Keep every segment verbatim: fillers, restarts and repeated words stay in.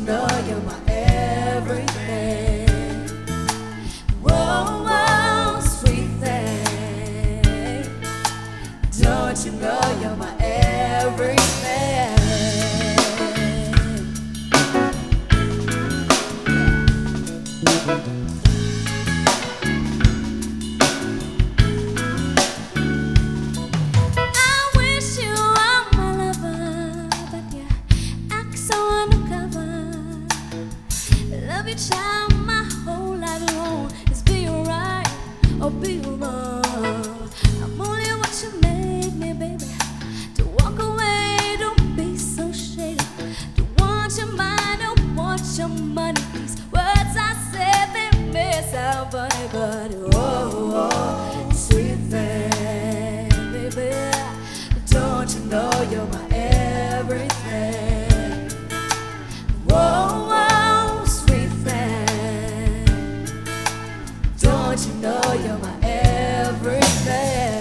know you're my everything? Whoa, whoa, sweet thing. Don't you know you're my everything? Child, my whole life long is be right or be wrong. I'm only what you make me, baby. To walk away, don't be so shady. Don't want your mind, don't want your money. These words I said, they may sound funny, but oh, oh, sweet thing, baby. Don't you know you're my everything? Whoa, whoa. Don't you know you're my everything?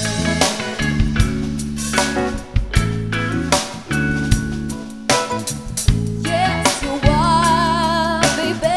Yes, you are, baby.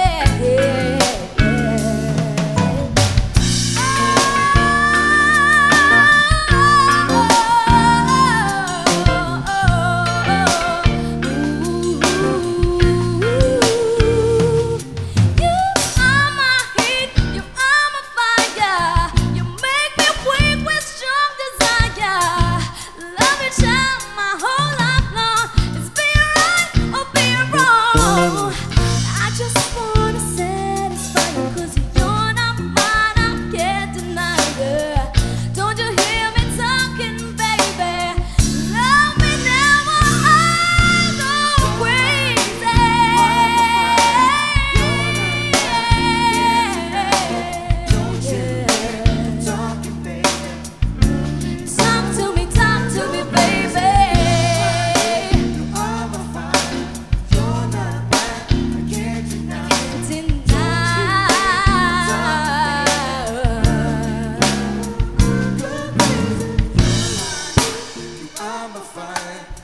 I'm a fine